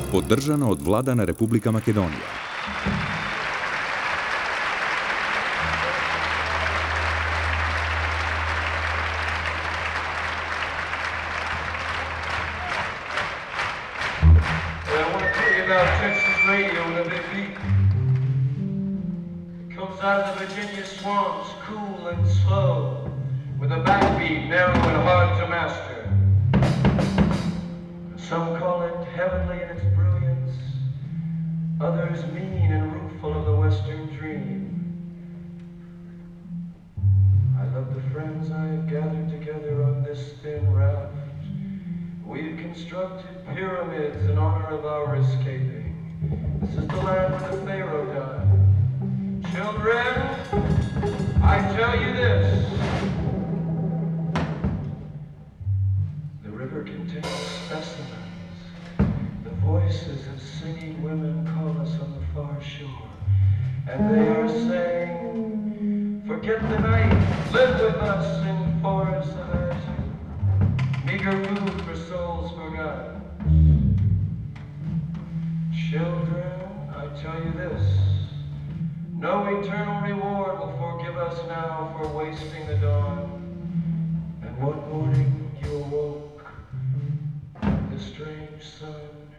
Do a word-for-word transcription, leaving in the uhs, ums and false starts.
Podržano od Vladana Republika Makedonija. Out of the Virginia swamps, cool and slow, with a backbeat narrow and hard to master. Some call it heavenly in its brilliance, others mean and rueful of the Western dream. I love the friends I have gathered together on this thin raft. We've constructed pyramids in honor of our escaping. This is the land where the Pharaoh died. Children, I tell you this. The river contains specimens. The voices of singing women call us on the far shore. And they are saying, forget the night, live with us in forests of azure. Meager food for souls forgotten. Children, I tell you this. No eternal reward will forgive us now for wasting the dawn. And one morning you awoke, the strange sun